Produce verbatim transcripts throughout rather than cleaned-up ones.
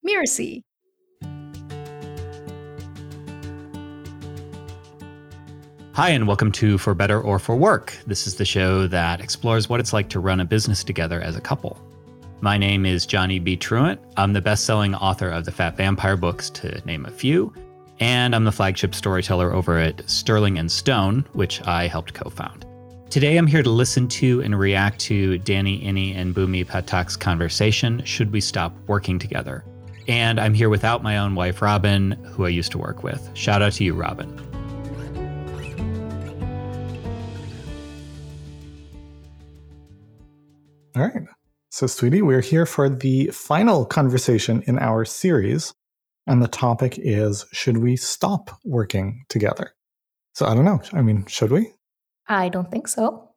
Mirasee. Hi, and welcome to For Better or For Work. This is the show that explores what it's like to run a business together as a couple. My name is Johnny B. Truant. I'm the best-selling author of the Fat Vampire books, to name a few, and I'm the flagship storyteller over at Sterling and Stone, which I helped co-found. Today, I'm here to listen to and react to Danny Iny and Bhumi Pathak's conversation, Should We Stop Working Together? And I'm here without my own wife, Robin, who I used to work with. Shout out to you, Robin. All right. So, sweetie, we're here for the final conversation in our series. And the topic is, should we stop working together? So, I don't know. I mean, should we? I don't think so.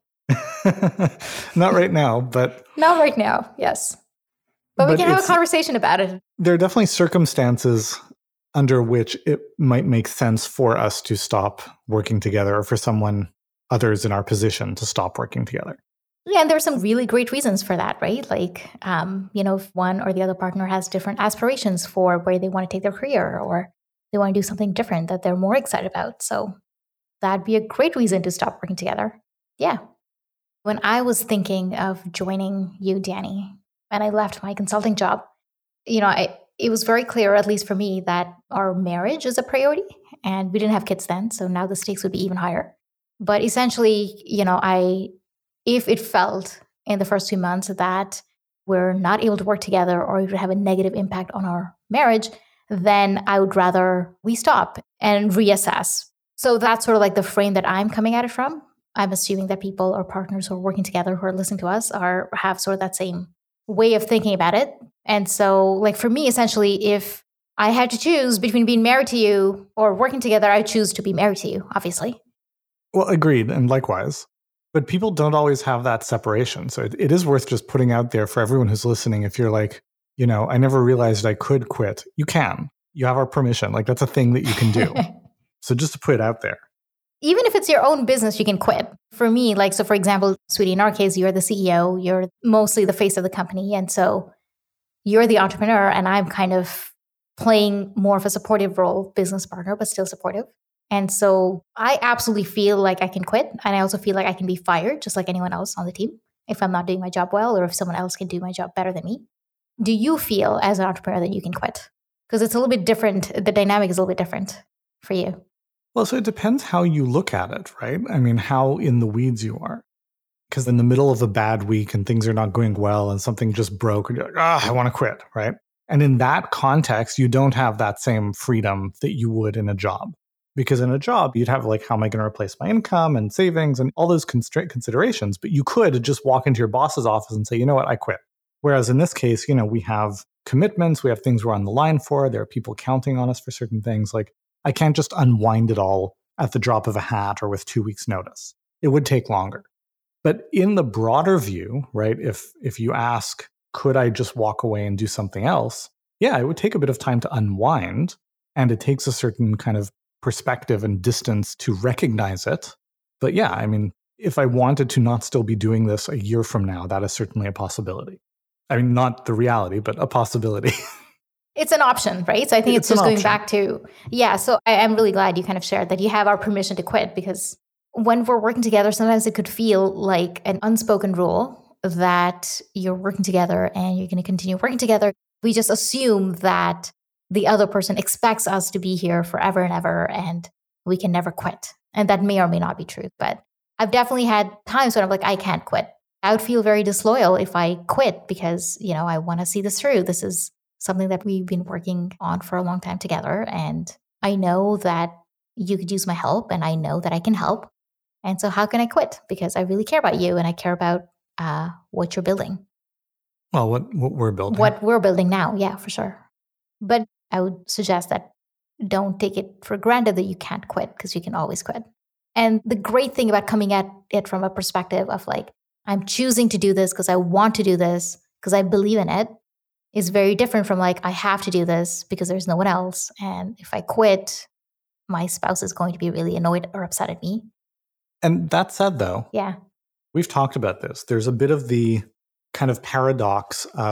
Not right now, but... Not right now, yes. But, but we can have a conversation about it. There are definitely circumstances under which it might make sense for us to stop working together, or for someone, others in our position, to stop working together. Yeah, and there's some really great reasons for that, right? Like, um, you know, if one or the other partner has different aspirations for where they want to take their career, or they want to do something different that they're more excited about. So that'd be a great reason to stop working together. Yeah. When I was thinking of joining you, Danny, and I left my consulting job, you know, I, it was very clear, at least for me, that our marriage is a priority. And we didn't have kids then, so now the stakes would be even higher. But essentially, you know, I... if it felt in the first two months that we're not able to work together, or it would have a negative impact on our marriage, then I would rather we stop and reassess. So that's sort of like the frame that I'm coming at it from. I'm assuming that people or partners who are working together, who are listening to us, are have sort of that same way of thinking about it. And so, like, for me, essentially, if I had to choose between being married to you or working together, I choose to be married to you, obviously. Well, agreed. And likewise. But people don't always have that separation. So it, it is worth just putting out there for everyone who's listening. If you're like, you know, I never realized I could quit. You can. You have our permission. Like, that's a thing that you can do. So just to put it out there. Even if it's your own business, you can quit. For me, like, so for example, sweetie, in our case, you're the C E O. You're mostly the face of the company. And so you're the entrepreneur, and I'm kind of playing more of a supportive role, business partner, but still supportive. And so I absolutely feel like I can quit. And I also feel like I can be fired, just like anyone else on the team, if I'm not doing my job well, or if someone else can do my job better than me. Do you feel as an entrepreneur that you can quit? Because it's a little bit different. The dynamic is a little bit different for you. Well, so it depends how you look at it, right? I mean, how in the weeds you are. Because in the middle of a bad week and things are not going well and something just broke, and you're like, ah, I want to quit, right? And in that context, you don't have that same freedom that you would in a job. Because in a job, you'd have like, how am I going to replace my income and savings and all those constra- considerations. But you could just walk into your boss's office and say, you know what, I quit. Whereas in this case, you know, we have commitments, we have things we're on the line for. There are people counting on us for certain things. Like, I can't just unwind it all at the drop of a hat or with two weeks notice. It would take longer. But in the broader view, right, if if you ask, could I just walk away and do something else? Yeah, it would take a bit of time to unwind. And it takes a certain kind of perspective and distance to recognize it. But yeah, I mean, if I wanted to not still be doing this a year from now, that is certainly a possibility. I mean, not the reality, but a possibility. It's an option, right? So I think it's, it's just going option. back to, yeah, so I, I'm really glad you kind of shared that you have our permission to quit, because when we're working together, sometimes it could feel like an unspoken rule that you're working together and you're going to continue working together. We just assume that the other person expects us to be here forever and ever, and we can never quit. And that may or may not be true. But I've definitely had times when I'm like, I can't quit. I would feel very disloyal if I quit because, you know, I want to see this through. This is something that we've been working on for a long time together. And I know that you could use my help, and I know that I can help. And so how can I quit? Because I really care about you, and I care about uh, what you're building. Well, what, what we're building. What we're building now. Yeah, for sure. But I would suggest that don't take it for granted that you can't quit, because you can always quit. And the great thing about coming at it from a perspective of like, I'm choosing to do this because I want to do this, because I believe in it, is very different from like, I have to do this because there's no one else. And if I quit, my spouse is going to be really annoyed or upset at me. And that said, though, yeah, we've talked about this. There's a bit of the kind of paradox of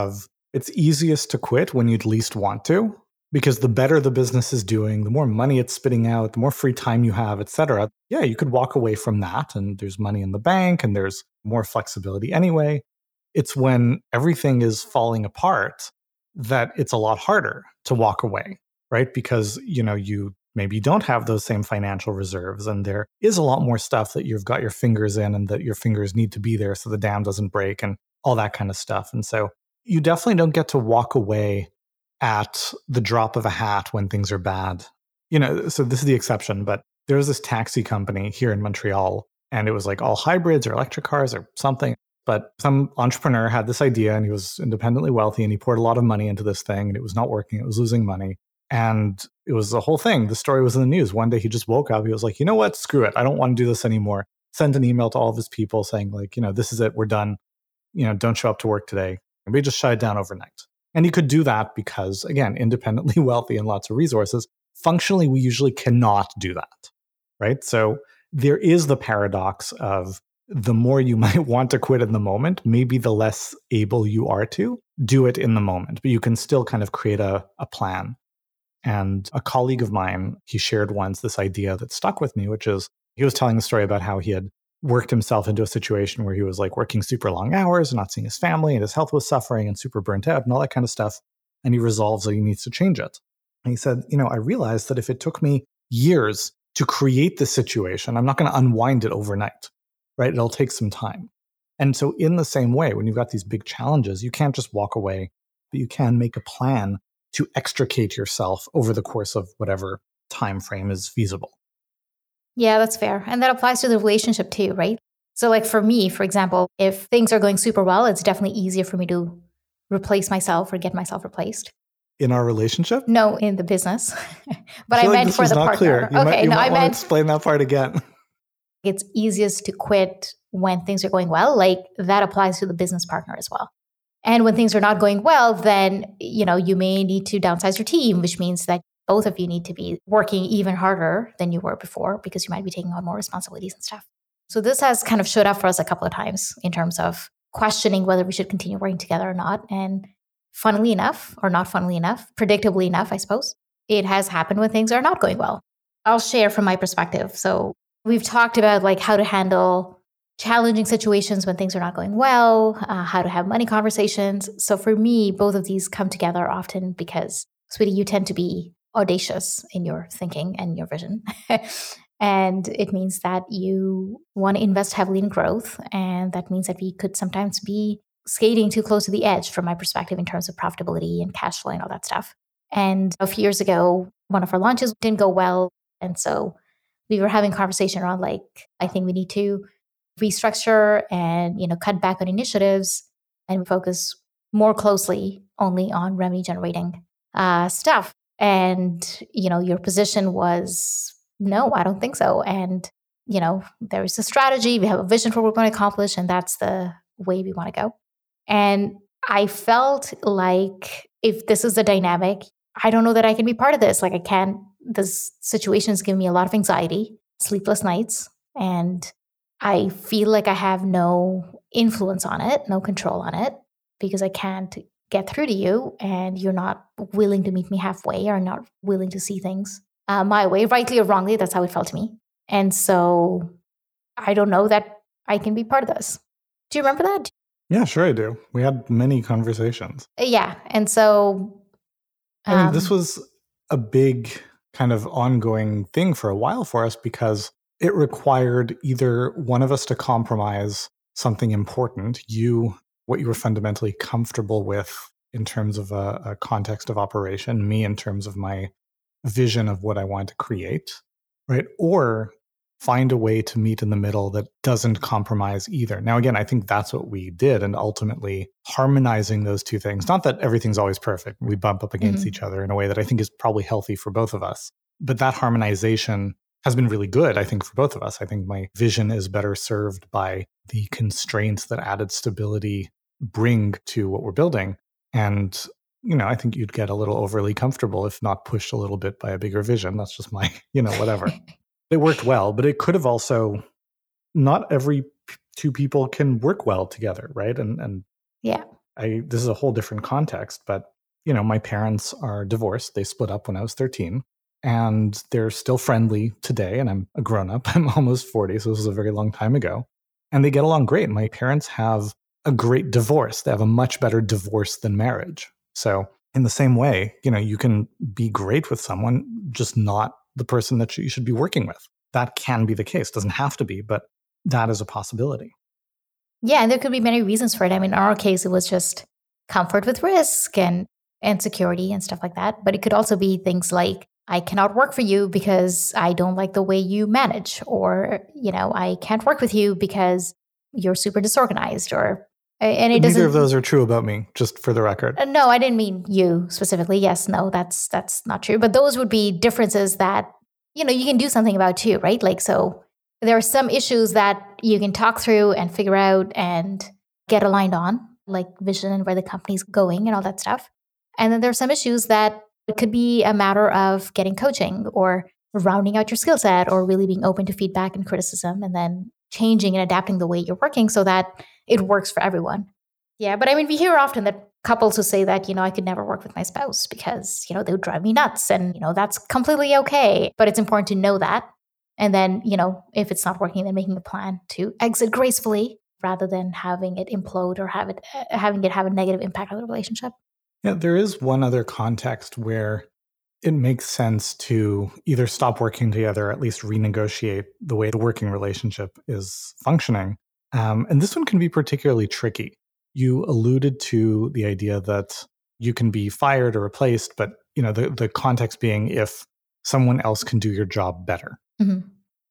it's easiest to quit when you'd least want to, because the better the business is doing, the more money it's spitting out, the more free time you have, et cetera. Yeah, you could walk away from that and there's money in the bank and there's more flexibility anyway. It's when everything is falling apart that it's a lot harder to walk away, right? Because, you know, you maybe don't have those same financial reserves and there is a lot more stuff that you've got your fingers in and that your fingers need to be there so the dam doesn't break and all that kind of stuff. And so you definitely don't get to walk away at the drop of a hat when things are bad. You know, so this is the exception, but there was this taxi company here in Montreal and it was like all hybrids or electric cars or something. But some entrepreneur had this idea and he was independently wealthy and he poured a lot of money into this thing and it was not working. It was losing money. And it was the whole thing. The story was in the news. One day he just woke up. He was like, you know what? Screw it. I don't want to do this anymore. Sent an email to all of his people saying like, you know, this is it. We're done. You know, don't show up to work today. And we just shut it down overnight. And he could do that because, again, independently wealthy and lots of resources. Functionally, we usually cannot do that, right? So there is the paradox of the more you might want to quit in the moment, maybe the less able you are to do it in the moment. But you can still kind of create a, a plan. And a colleague of mine, he shared once this idea that stuck with me, which is he was telling the story about how he had worked himself into a situation where he was like working super long hours and not seeing his family and his health was suffering and super burnt out and all that kind of stuff. And he resolves that he needs to change it. And he said, you know, I realized that if it took me years to create this situation, I'm not going to unwind it overnight, right? It'll take some time. And so in the same way, when you've got these big challenges, you can't just walk away, but you can make a plan to extricate yourself over the course of whatever time frame is feasible. Yeah, that's fair. And that applies to the relationship too, right? So like for me, for example, if things are going super well, it's definitely easier for me to replace myself or get myself replaced. In our relationship? No, in the business. But I, I meant like this for was the not partner. Clear. You okay, might, you no, might I want meant to explain that part again. It's easiest to quit when things are going well. Like that applies to the business partner as well. And when things are not going well, then, you know, you may need to downsize your team, which means that both of you need to be working even harder than you were before because you might be taking on more responsibilities and stuff. So this has kind of showed up for us a couple of times in terms of questioning whether we should continue working together or not. And funnily enough, or not funnily enough, predictably enough, I suppose, it has happened when things are not going well. I'll share from my perspective. So we've talked about like how to handle challenging situations when things are not going well, uh, how to have money conversations. So for me, both of these come together often because, sweetie, you tend to be audacious in your thinking and your vision. And it means that you want to invest heavily in growth. And that means that we could sometimes be skating too close to the edge from my perspective in terms of profitability and cash flow and all that stuff. And a few years ago, one of our launches didn't go well. And so we were having a conversation around like, I think we need to restructure and, you know, cut back on initiatives and focus more closely only on revenue generating uh, stuff. And, you know, your position was, no, I don't think so. And, you know, there is a strategy. We have a vision for what we're going to accomplish, and that's the way we want to go. And I felt like if this is the dynamic, I don't know that I can be part of this. Like I can't, this situation is giving me a lot of anxiety, sleepless nights, and I feel like I have no influence on it, no control on it, because I can't get through to you and you're not willing to meet me halfway or not willing to see things uh, my way, rightly or wrongly. That's how it felt to me. And so I don't know that I can be part of this. Do you remember that? Yeah, sure I do. We had many conversations. Yeah. And so... Um, I mean, um, this was a big kind of ongoing thing for a while for us because it required either one of us to compromise something important, you, what you were fundamentally comfortable with in terms of a, a context of operation, me in terms of my vision of what I want to create, right? Or find a way to meet in the middle that doesn't compromise either. Now, again, I think that's what we did. And ultimately harmonizing those two things, not that everything's always perfect. We bump up against mm-hmm. each other in a way that I think is probably healthy for both of us. But that harmonization has been really good, I think, for both of us. I think my vision is better served by the constraints that added stability bring to what we're building. And, you know, I think you'd get a little overly comfortable if not pushed a little bit by a bigger vision. That's just my, you know, whatever. It worked well, but it could have also, not every p- two people can work well together, right? And and yeah, I this is a whole different context, but you know, my parents are divorced. They split up when I was thirteen, and they're still friendly today. And I'm a grown up. I'm almost forty, so this was a very long time ago. And they get along great. My parents have a great divorce. They have a much better divorce than marriage. So in the same way, you know, you can be great with someone, just not the person that you should be working with. That can be the case. Doesn't have to be, but that is a possibility. Yeah, and there could be many reasons for it. I mean, in our case, it was just comfort with risk and and security and stuff like that. But it could also be things like, I cannot work for you because I don't like the way you manage, or, you know, I can't work with you because you're super disorganized, or and it Neither doesn't. of those are true about me, just for the record. Uh, no, I didn't mean you specifically. Yes, no, that's that's not true. But those would be differences that, you know, you can do something about too, right? Like, so there are some issues that you can talk through and figure out and get aligned on, like vision and where the company's going and all that stuff. And then there are some issues that it could be a matter of getting coaching or rounding out your skill set, or really being open to feedback and criticism, and then changing and adapting the way you're working so that it works for everyone. Yeah, but I mean, we hear often that couples who say that, you know, I could never work with my spouse because, you know, they would drive me nuts, and, you know, that's completely okay. But it's important to know that. And then, you know, if it's not working, then making a plan to exit gracefully rather than having it implode or have it uh, having it have a negative impact on the relationship. Yeah, there is one other context where it makes sense to either stop working together, or at least renegotiate the way the working relationship is functioning. Um, and this one can be particularly tricky. You alluded to the idea that you can be fired or replaced, but you know, the, the context being if someone else can do your job better. Mm-hmm.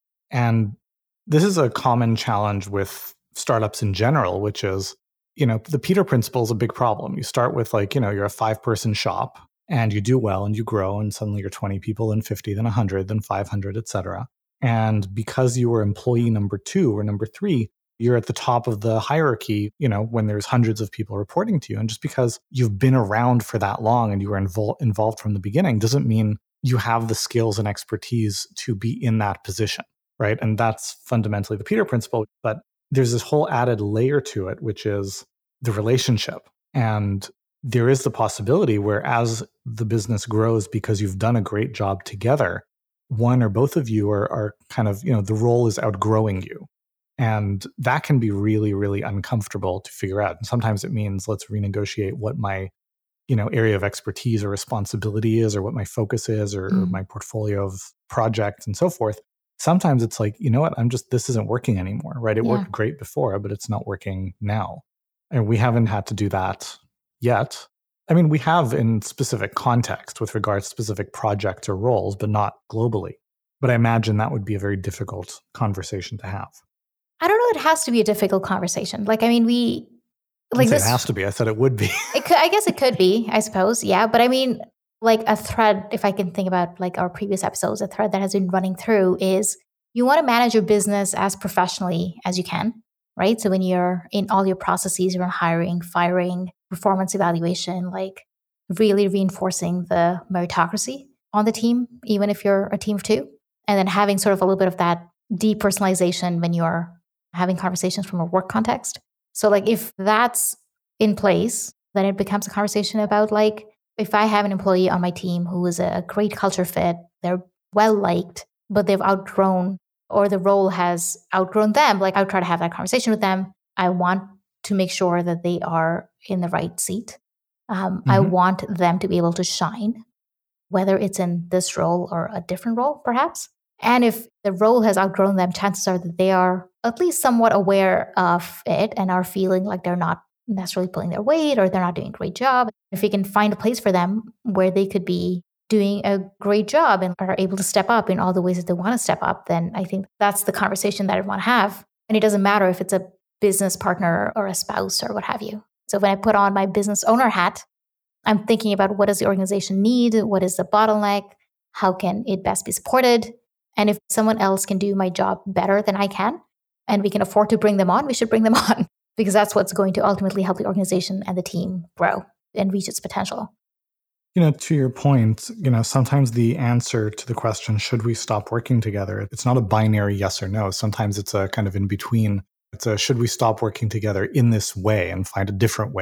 And this is a common challenge with startups in general, which is, you know, the Peter Principle is a big problem. You start with like, you know, you're a five-person shop and you do well and you grow, and suddenly you're twenty people, then fifty, then one hundred, then five hundred, et cetera. And because you were employee number two or number three, you're at the top of the hierarchy, you know, when there's hundreds of people reporting to you. And just because you've been around for that long and you were invol- involved from the beginning doesn't mean you have the skills and expertise to be in that position, right? And that's fundamentally the Peter Principle. But there's this whole added layer to it, which is the relationship. And there is the possibility where as the business grows, because you've done a great job together, one or both of you are, are kind of, you know, the role is outgrowing you. And that can be really, really uncomfortable to figure out. And sometimes it means let's renegotiate what my, you know, area of expertise or responsibility is, or what my focus is, or, mm. or my portfolio of projects and so forth. Sometimes it's like, you know what, I'm just, this isn't working anymore, right? It yeah. worked great before, but it's not working now. And we haven't had to do that yet. I mean, we have in specific context with regards to specific projects or roles, but not globally. But I imagine that would be a very difficult conversation to have. I don't know. It has to be a difficult conversation. Like, I mean, we like this. It has to be. I said it would be. it could, I guess it could be. I suppose. Yeah, but I mean, like a thread. If I can think about like our previous episodes, a thread that has been running through is you want to manage your business as professionally as you can, right? So when you're in all your processes around hiring, firing, performance evaluation, like really reinforcing the meritocracy on the team, even if you're a team of two, and then having sort of a little bit of that depersonalization when you're having conversations from a work context. So like if that's in place, then it becomes a conversation about like, if I have an employee on my team who is a great culture fit, they're well liked, but they've outgrown, or the role has outgrown them, like I would try to have that conversation with them. I want to make sure that they are in the right seat. Um, mm-hmm. I want them to be able to shine, whether it's in this role or a different role, perhaps. And if the role has outgrown them, chances are that they are at least somewhat aware of it and are feeling like they're not necessarily pulling their weight, or they're not doing a great job. If we can find a place for them where they could be doing a great job and are able to step up in all the ways that they want to step up, then I think that's the conversation that I want to have. And it doesn't matter if it's a business partner or a spouse or what have you. So when I put on my business owner hat, I'm thinking about what does the organization need? What is the bottleneck? How can it best be supported? And if someone else can do my job better than I can, and we can afford to bring them on, we should bring them on, because that's what's going to ultimately help the organization and the team grow and reach its potential. You know, to your point, you know, sometimes the answer to the question, should we stop working together? It's not a binary yes or no. Sometimes it's a kind of in between. It's a, should we stop working together in this way and find a different way?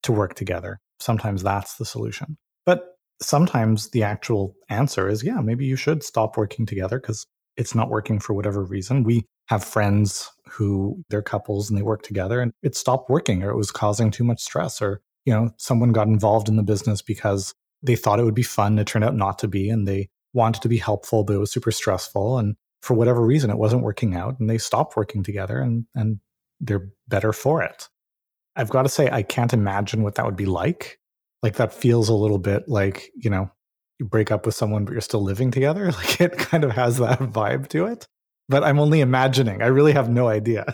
to work together. Sometimes that's the solution. But sometimes the actual answer is, yeah, maybe you should stop working together because it's not working for whatever reason. We have friends who they're couples and they work together and it stopped working, or it was causing too much stress, or, you know, someone got involved in the business because they thought it would be fun. It turned out not to be, and they wanted to be helpful, but it was super stressful. And for whatever reason, it wasn't working out and they stopped working together, and, and they're better for it. I've got to say, I can't imagine what that would be like. Like that feels a little bit like, you know, you break up with someone, but you're still living together. Like it kind of has that vibe to it. But I'm only imagining. I really have no idea.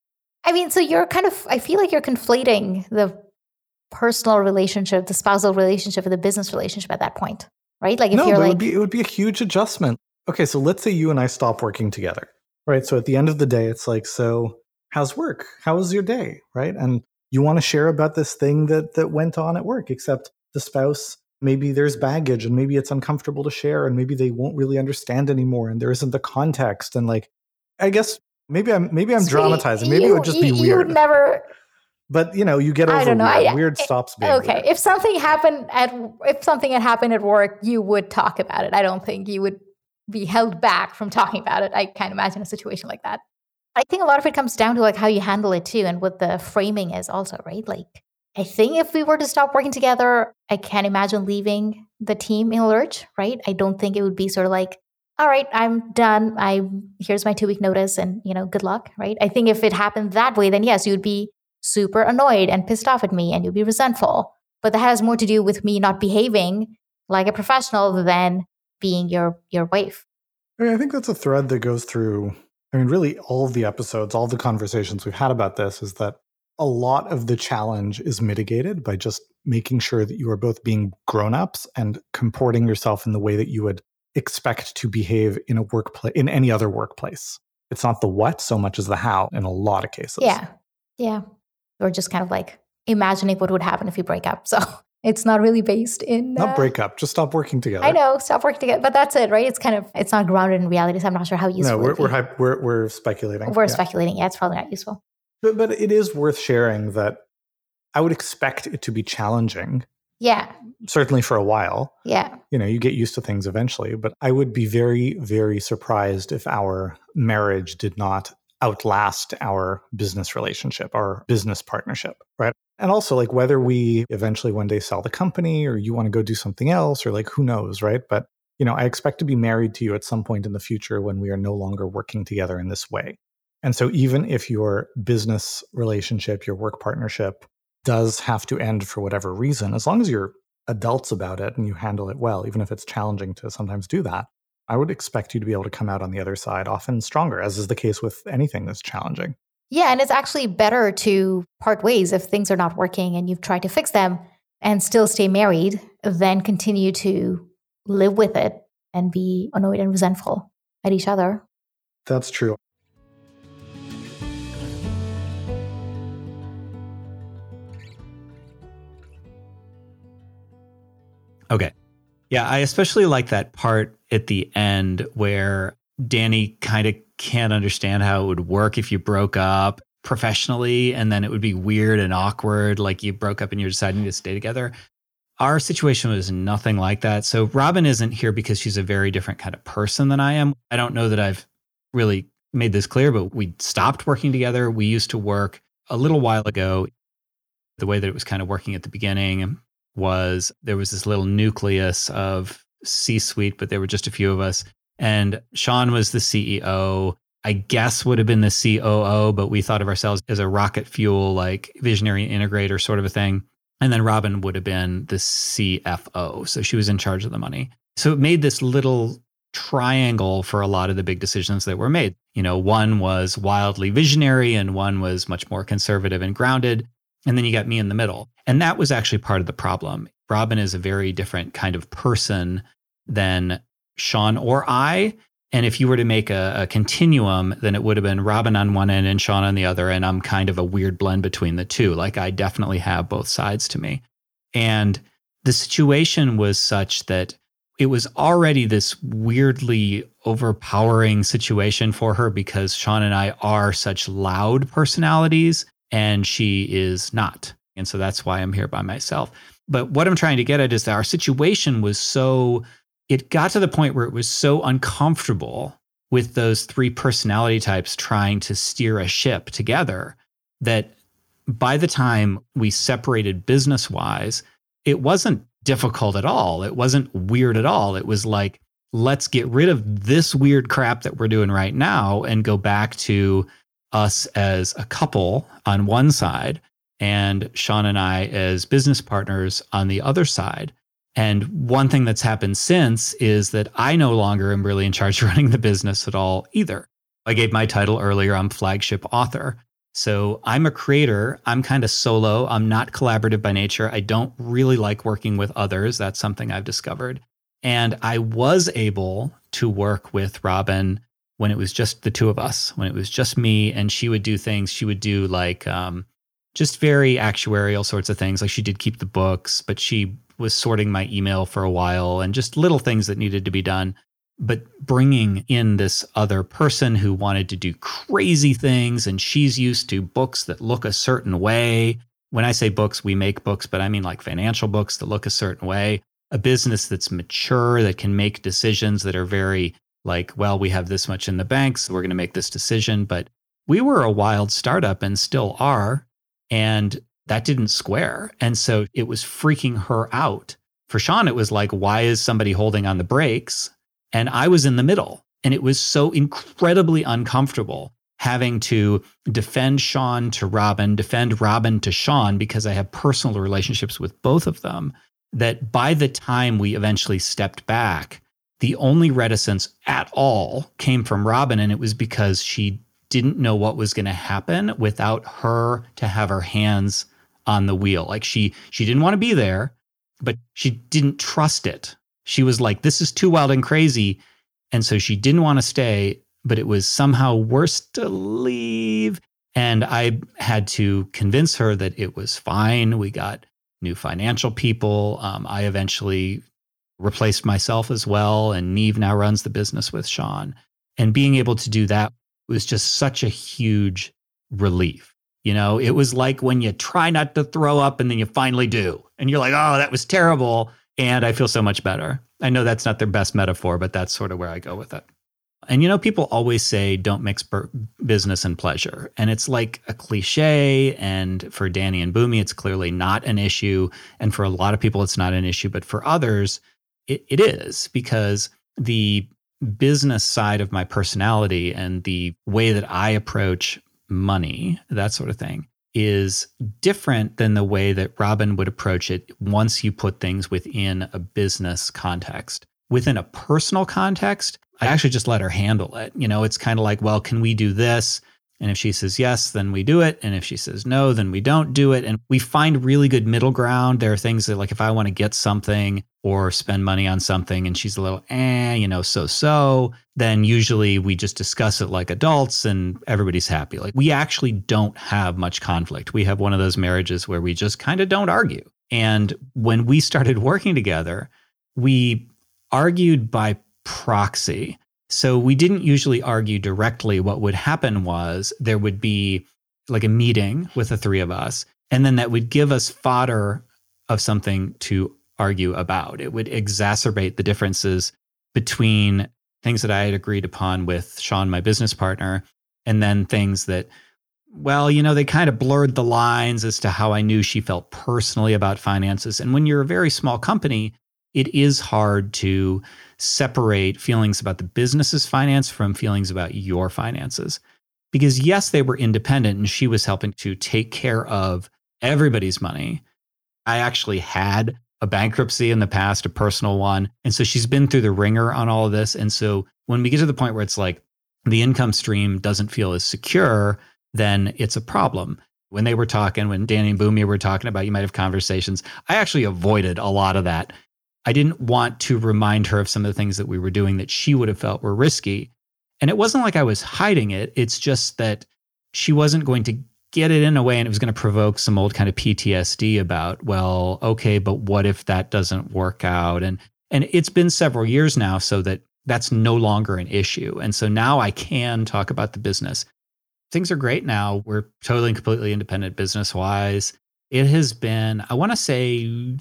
I mean, so you're kind of, I feel like you're conflating the personal relationship, the spousal relationship, and the business relationship at that point, right? Like if no, you're but like, it would, be, it would be a huge adjustment. Okay, so let's say you and I stop working together, right? So at the end of the day, it's like, so how's work? How was your day, right? And you want to share about this thing that that went on at work, except the spouse, maybe there's baggage and maybe it's uncomfortable to share and maybe they won't really understand anymore and there isn't the context. And like, I guess maybe I'm maybe I'm sweetie, dramatizing. Maybe you, it would just be you, weird. You would never. But you know, you get over I don't know. weird. I, weird I, stops being okay. weird. If something happened at if something had happened at work, you would talk about it. I don't think you would be held back from talking about it. I can't imagine a situation like that. I think a lot of it comes down to like how you handle it too, and what the framing is also, right? Like, I think if we were to stop working together, I can't imagine leaving the team in a lurch, right? I don't think it would be sort of like, all right, I'm done. I here's my two week notice, and you know, good luck, right? I think if it happened that way, then yes, you'd be super annoyed and pissed off at me, and you'd be resentful. But that has more to do with me not behaving like a professional than being your your wife. I mean, I think that's a thread that goes through. I mean, really, all of the episodes, all the conversations we've had about this is that a lot of the challenge is mitigated by just making sure that you are both being grown-ups and comporting yourself in the way that you would expect to behave in a workplace, in any other workplace. It's not the what so much as the how in a lot of cases. Yeah. Yeah. Or just kind of like imagining what would happen if you break up. So it's not really based in... Uh, not break up, just stop working together. I know, stop working together. But that's it, right? It's kind of, it's not grounded in reality. So I'm not sure how useful No, we're, it we're, hype, we're, we're speculating. We're yeah. speculating. Yeah, it's probably not useful. But, but it is worth sharing that I would expect it to be challenging. Yeah. Certainly for a while. Yeah. You know, you get used to things eventually. But I would be very, very surprised if our marriage did not outlast our business relationship, our business partnership, right? And also like whether we eventually one day sell the company or you want to go do something else or like who knows, right? But, you know, I expect to be married to you at some point in the future when we are no longer working together in this way. And so even if your business relationship, your work partnership does have to end for whatever reason, as long as you're adults about it and you handle it well, even if it's challenging to sometimes do that, I would expect you to be able to come out on the other side often stronger, as is the case with anything that's challenging. Yeah, and it's actually better to part ways if things are not working and you've tried to fix them and still stay married than continue to live with it and be annoyed and resentful at each other. That's true. Okay. Yeah, I especially like that part at the end where Danny kind of can't understand how it would work if you broke up professionally and then it would be weird and awkward, like you broke up and you're deciding to stay together. Our situation was nothing like that. So Robin isn't here because she's a very different kind of person than I am. I don't know that I've really made this clear, but we stopped working together. We used to work a little while ago. The way that it was kind of working at the beginning was there was this little nucleus of C-suite, but there were just a few of us. And Sean was the C E O, I guess would have been the C O O, but we thought of ourselves as a rocket fuel, like visionary integrator sort of a thing. And then Robin would have been the C F O. So she was in charge of the money. So it made this little triangle for a lot of the big decisions that were made. You know, one was wildly visionary and one was much more conservative and grounded. And then you got me in the middle. And that was actually part of the problem. Robin is a very different kind of person than Sean or I. And if you were to make a, a continuum, then it would have been Robin on one end and Sean on the other. And I'm kind of a weird blend between the two. Like I definitely have both sides to me. And the situation was such that it was already this weirdly overpowering situation for her because Sean and I are such loud personalities and she is not. And so that's why I'm here by myself. But what I'm trying to get at is that our situation was so, it got to the point where it was so uncomfortable with those three personality types trying to steer a ship together that by the time we separated business-wise, it wasn't difficult at all. It wasn't weird at all. It was like, let's get rid of this weird crap that we're doing right now and go back to us as a couple on one side and Sean and I as business partners on the other side. And one thing that's happened since is that I no longer am really in charge of running the business at all either. I gave my title earlier. I'm flagship author. So I'm a creator. I'm kind of solo. I'm not collaborative by nature. I don't really like working with others. That's something I've discovered. And I was able to work with Robin when it was just the two of us, when it was just me, and she would do things. She would do like um, just very actuarial sorts of things. Like she did keep the books, but she was sorting my email for a while and just little things that needed to be done. But bringing in this other person who wanted to do crazy things, and she's used to books that look a certain way. When I say books, we make books, but I mean like financial books that look a certain way. A business that's mature, that can make decisions that are very like, well, we have this much in the bank, so we're going to make this decision. But we were a wild startup and still are. And that didn't square. And so it was freaking her out. For Sean, it was like, why is somebody holding on the brakes? And I was in the middle. And it was so incredibly uncomfortable having to defend Sean to Robin, defend Robin to Sean, because I have personal relationships with both of them, that by the time we eventually stepped back, the only reticence at all came from Robin. And it was because she didn't know what was going to happen without her to have her hands on the wheel. Like she she didn't want to be there, but she didn't trust it. She was like, this is too wild and crazy. And so she didn't want to stay, but it was somehow worse to leave. And I had to convince her that it was fine. We got new financial people. Um, I eventually replaced myself as well. And Neve now runs the business with Sean. And being able to do that was just such a huge relief. You know, it was like when you try not to throw up and then you finally do. And you're like, oh, that was terrible. And I feel so much better. I know that's not their best metaphor, but that's sort of where I go with it. And, you know, people always say, don't mix per- business and pleasure. And it's like a cliche. And for Danny and Boomi, it's clearly not an issue. And for a lot of people, it's not an issue. But for others, it, it is, because the business side of my personality and the way that I approach money, that sort of thing, is different than the way that Robin would approach it once you put things within a business context. Within a personal context, I actually just let her handle it. You know, it's kind of like, well, can we do this? And if she says yes, then we do it. And if she says no, then we don't do it. And we find really good middle ground. There are things that, like, if I want to get something or spend money on something and she's a little, eh, you know, so-so, then usually we just discuss it like adults and everybody's happy. Like, we actually don't have much conflict. We have one of those marriages where we just kind of don't argue. And when we started working together, we argued by proxy. So we didn't usually argue directly. What would happen was there would be like a meeting with the three of us, and then that would give us fodder of something to argue about. It would exacerbate the differences between things that I had agreed upon with Sean, my business partner, and then things that, well, you know, they kind of blurred the lines as to how I knew she felt personally about finances. And when you're a very small company, it is hard to separate feelings about the business's finance from feelings about your finances. Because yes, they were independent and she was helping to take care of everybody's money. I actually had a bankruptcy in the past, a personal one. And so she's been through the ringer on all of this. And so when we get to the point where it's like the income stream doesn't feel as secure, then it's a problem. When they were talking, when Danny and Boomi were talking about, you might have conversations, I actually avoided a lot of that. I didn't want to remind her of some of the things that we were doing that she would have felt were risky. And it wasn't like I was hiding it. It's just that she wasn't going to get it in a way and it was going to provoke some old kind of P T S D about, well, okay, but what if that doesn't work out? And and it's been several years now, so that that's no longer an issue. And so now I can talk about the business. Things are great now. We're totally and completely independent business-wise. It has been, I want to say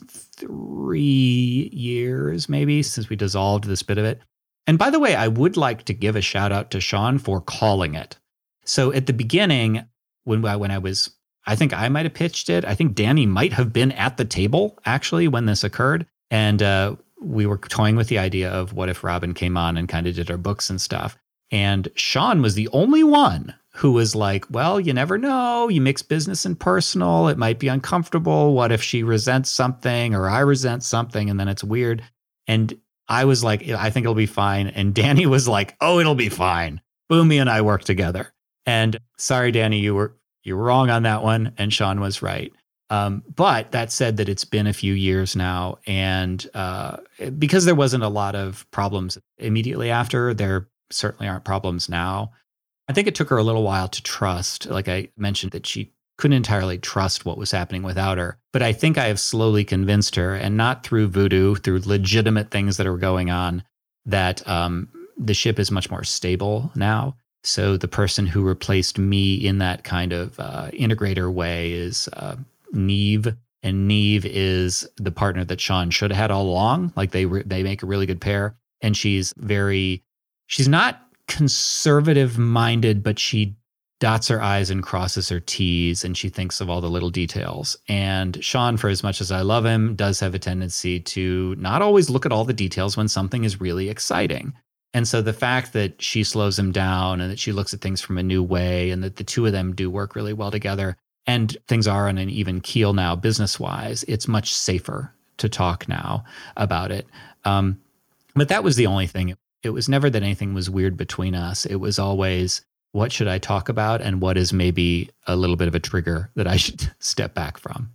three years maybe since we dissolved this bit of it. And by the way, I would like to give a shout out to Sean for calling it. So at the beginning, when I, when I was, I think I might have pitched it. I think Danny might have been at the table actually when this occurred. And uh, we were toying with the idea of what if Robin came on and kind of did our books and stuff. And Sean was the only one who was like, well, you never know. You mix business and personal. It might be uncomfortable. What if she resents something or I resent something and then it's weird? And I was like, I think it'll be fine. And Danny was like, oh, it'll be fine. Boomy and I work together. And sorry, Danny, you were you were wrong on that one. And Sean was right. Um, but that said that it's been a few years now. And uh, because there wasn't a lot of problems immediately after, there certainly aren't problems now. I think it took her a little while to trust. Like I mentioned, that she couldn't entirely trust what was happening without her. But I think I have slowly convinced her, and not through voodoo, through legitimate things that are going on, that um, the ship is much more stable now. So the person who replaced me in that kind of uh, integrator way is uh, Neve. And Neve is the partner that Sean should have had all along. Like they re- they make a really good pair. And she's very, she's not conservative minded, but she dots her I's and crosses her T's, and she thinks of all the little details. And Sean, for as much as I love him, does have a tendency to not always look at all the details when something is really exciting. And so the fact that she slows him down and that she looks at things from a new way and that the two of them do work really well together and things are on an even keel now business-wise, it's much safer to talk now about it. Um, but that was the only thing. It was never that anything was weird between us. It was always, what should I talk about and what is maybe a little bit of a trigger that I should step back from?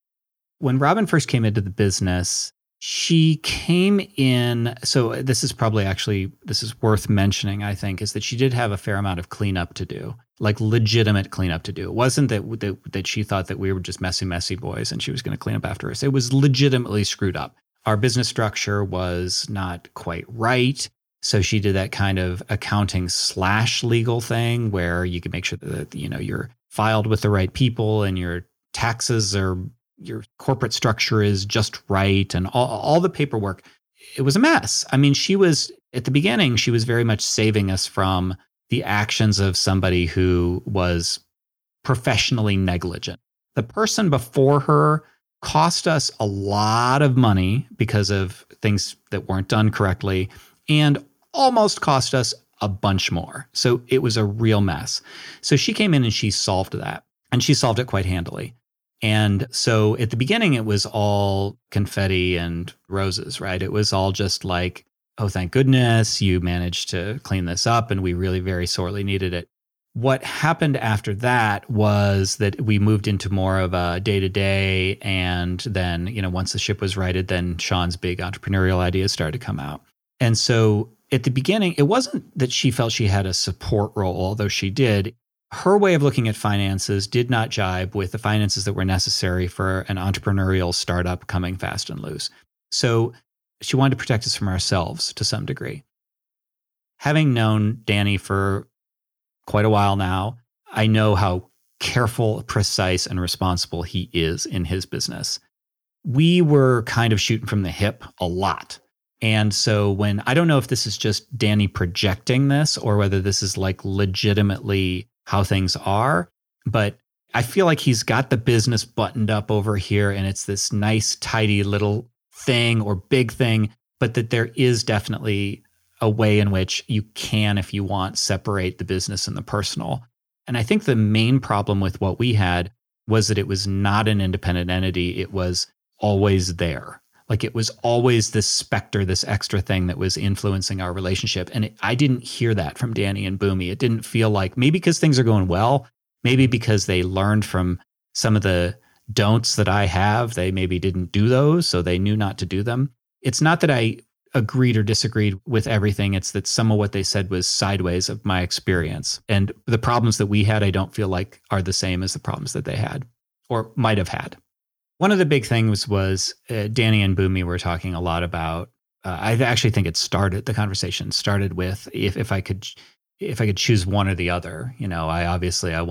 When Robin first came into the business, she came in, so this is probably actually, this is worth mentioning, I think, is that she did have a fair amount of cleanup to do, like legitimate cleanup to do. It wasn't that that, that she thought that we were just messy, messy boys and she was going to clean up after us. It was legitimately screwed up. Our business structure was not quite right. So she did that kind of accounting slash legal thing where you can make sure that, you know, you're filed with the right people and your taxes are, your corporate structure is just right, and all, all the paperwork. It was a mess. I mean, she was, at the beginning, she was very much saving us from the actions of somebody who was professionally negligent. The person before her cost us a lot of money because of things that weren't done correctly, and almost cost us a bunch more. So it was a real mess. So she came in and she solved that, and she solved it quite handily. And so at the beginning, it was all confetti and roses, right? It was all just like, oh, thank goodness you managed to clean this up, and we really very sorely needed it. What happened after that was that we moved into more of a day-to-day, and then, you know, once the ship was righted, then Sean's big entrepreneurial ideas started to come out. And so at the beginning, it wasn't that she felt she had a support role, although she did. Her way of looking at finances did not jibe with the finances that were necessary for an entrepreneurial startup coming fast and loose. So she wanted to protect us from ourselves to some degree. Having known Danny for quite a while now, I know how careful, precise, and responsible he is in his business. We were kind of shooting from the hip a lot. And so when, I don't know if this is just Danny projecting this or whether this is like legitimately how things are, but I feel like he's got the business buttoned up over here and it's this nice, tidy little thing or big thing, but that there is definitely a way in which you can, if you want, separate the business and the personal. And I think the main problem with what we had was that it was not an independent entity. It was always there. Like it was always this specter, this extra thing that was influencing our relationship. And it, I didn't hear that from Danny and Boomy. It didn't feel like, maybe because things are going well, maybe because they learned from some of the don'ts that I have, they maybe didn't do those, so they knew not to do them. It's not that I agreed or disagreed with everything. It's that some of what they said was sideways of my experience. And the problems that we had, I don't feel like are the same as the problems that they had or might have had. One of the big things was uh, Danny and Boomy were talking a lot about, uh, I actually think it started, the conversation started with if, if I could if I could choose one or the other. You know, I obviously, I want to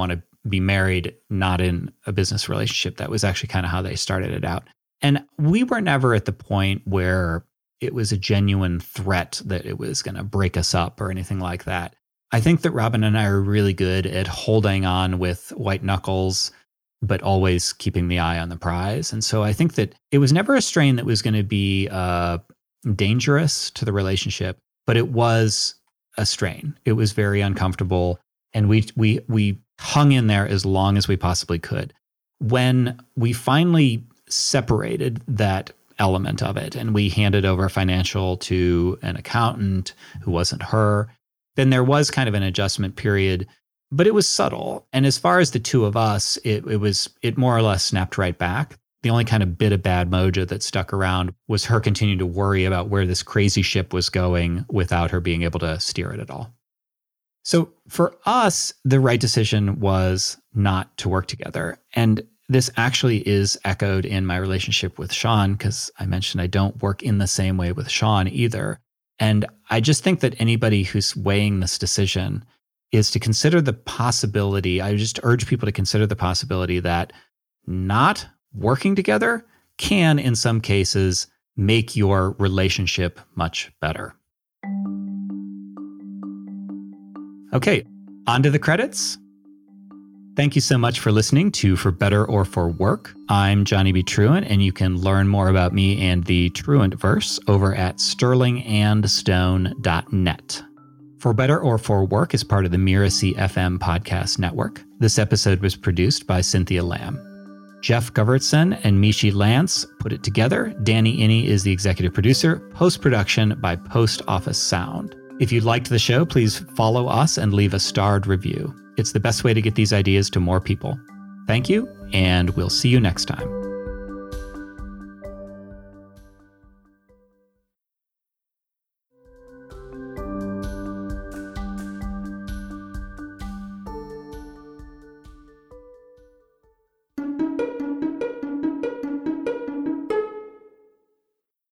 be married, not in a business relationship. That was actually kind of how they started it out. And we were never at the point where it was a genuine threat that it was going to break us up or anything like that. I think that Robin and I are really good at holding on with white knuckles, but always keeping the eye on the prize. And so I think that it was never a strain that was going to be uh, dangerous to the relationship, but it was a strain. It was very uncomfortable. And we we we hung in there as long as we possibly could. When we finally separated that element of it and we handed over financial to an accountant who wasn't her, then there was kind of an adjustment period, but it was subtle. And as far as the two of us, it, it was, it more or less snapped right back. The only kind of bit of bad mojo that stuck around was her continuing to worry about where this crazy ship was going without her being able to steer it at all. So for us, the right decision was not to work together. And this actually is echoed in my relationship with Sean, because I mentioned I don't work in the same way with Sean either. And I just think that anybody who's weighing this decision is to consider the possibility, I just urge people to consider the possibility that not working together can, in some cases, make your relationship much better. Okay, on to the credits. Thank you so much for listening to For Better or For Work. I'm Johnny B. Truant, and you can learn more about me and the Truantverse over at sterling and stone dot net. For Better or For Work is part of the Miracy F M podcast network. This episode was produced by Cynthia Lamb. Jeff Govertson and Mishi Lance put it together. Danny Inney is the executive producer. Post-production by Post Office Sound. If you liked the show, please follow us and leave a starred review. It's the best way to get these ideas to more people. Thank you, and we'll see you next time.